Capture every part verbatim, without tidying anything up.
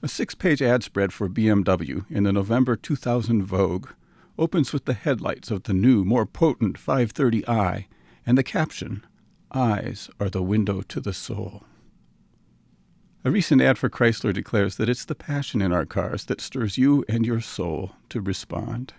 A six-page ad spread for B M W in the November two thousand Vogue opens with the headlights of the new, more potent five thirty i and the caption, "Eyes are the window to the soul." A recent ad for Chrysler declares that it's the passion in our cars that stirs you and your soul to respond.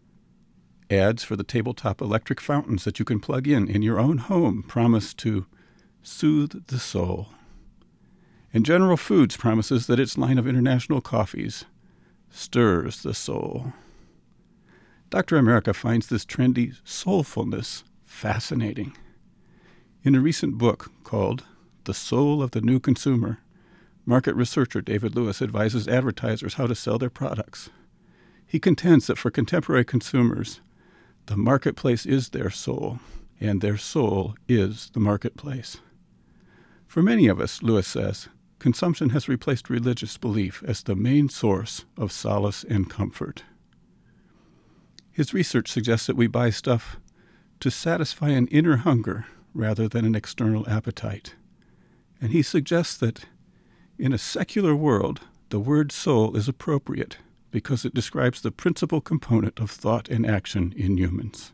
Ads for the tabletop electric fountains that you can plug in in your own home promise to soothe the soul. And General Foods promises that its line of international coffees stirs the soul. Doctor America finds this trendy soulfulness fascinating. In a recent book called The Soul of the New Consumer, market researcher David Lewis advises advertisers how to sell their products. He contends that for contemporary consumers, the marketplace is their soul, and their soul is the marketplace. For many of us, Lewis says, consumption has replaced religious belief as the main source of solace and comfort. His research suggests that we buy stuff to satisfy an inner hunger rather than an external appetite. And he suggests that in a secular world, the word soul is appropriate because it describes the principal component of thought and action in humans.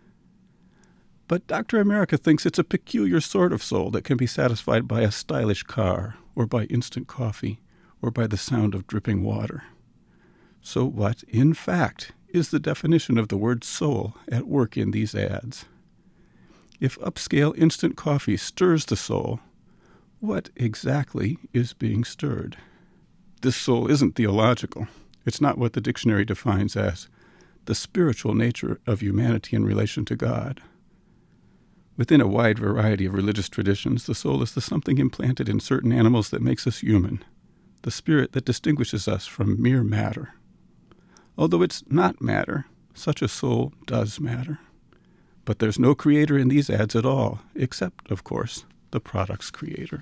But Doctor America thinks it's a peculiar sort of soul that can be satisfied by a stylish car, or by instant coffee, or by the sound of dripping water. So what, in fact, is the definition of the word soul at work in these ads? If upscale instant coffee stirs the soul, what exactly is being stirred? This soul isn't theological. It's not what the dictionary defines as the spiritual nature of humanity in relation to God. Within a wide variety of religious traditions, the soul is the something implanted in certain animals that makes us human, the spirit that distinguishes us from mere matter. Although it's not matter, such a soul does matter. But there's no creator in these ads at all, except, of course, the product's creator.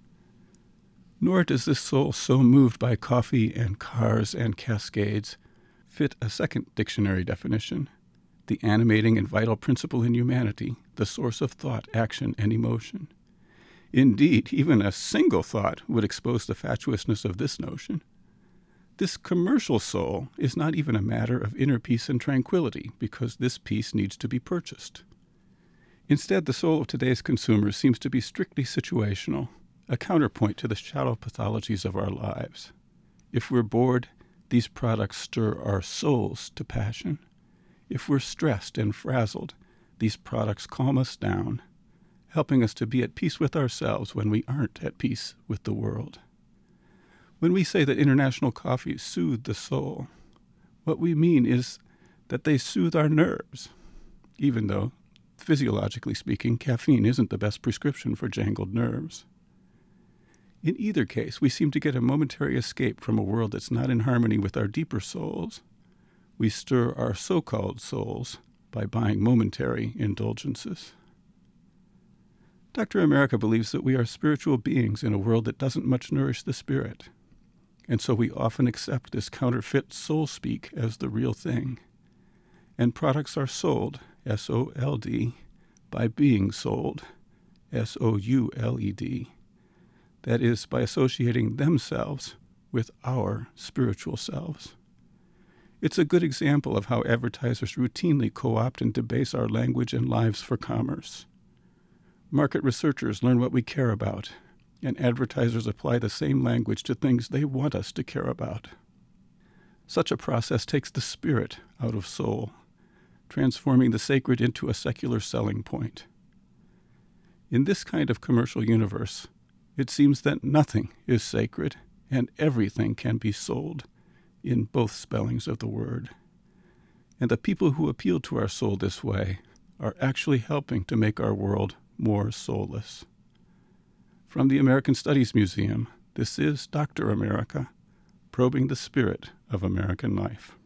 Nor does this soul so moved by coffee and cars and cascades fit a second dictionary definition, the animating and vital principle in humanity, the source of thought, action, and emotion. Indeed, even a single thought would expose the fatuousness of this notion. This commercial soul is not even a matter of inner peace and tranquility, because this peace needs to be purchased. Instead, the soul of today's consumers seems to be strictly situational, a counterpoint to the shallow pathologies of our lives. If we're bored, these products stir our souls to passion. If we're stressed and frazzled, these products calm us down, helping us to be at peace with ourselves when we aren't at peace with the world. When we say that international coffees soothe the soul, what we mean is that they soothe our nerves, even though, physiologically speaking, caffeine isn't the best prescription for jangled nerves. In either case, we seem to get a momentary escape from a world that's not in harmony with our deeper souls. We stir our so-called souls by buying momentary indulgences. Doctor America believes that we are spiritual beings in a world that doesn't much nourish the spirit, and so we often accept this counterfeit soul speak as the real thing. And products are sold, S O L D, by being sold, S O U L E D. That is, by associating themselves with our spiritual selves. It's a good example of how advertisers routinely co-opt and debase our language and lives for commerce. Market researchers learn what we care about, and advertisers apply the same language to things they want us to care about. Such a process takes the spirit out of soul, transforming the sacred into a secular selling point. In this kind of commercial universe, it seems that nothing is sacred and everything can be sold, in both spellings of the word. And the people who appeal to our soul this way are actually helping to make our world more soulless. From the American Studies Museum, this is Doctor America, probing the spirit of American life.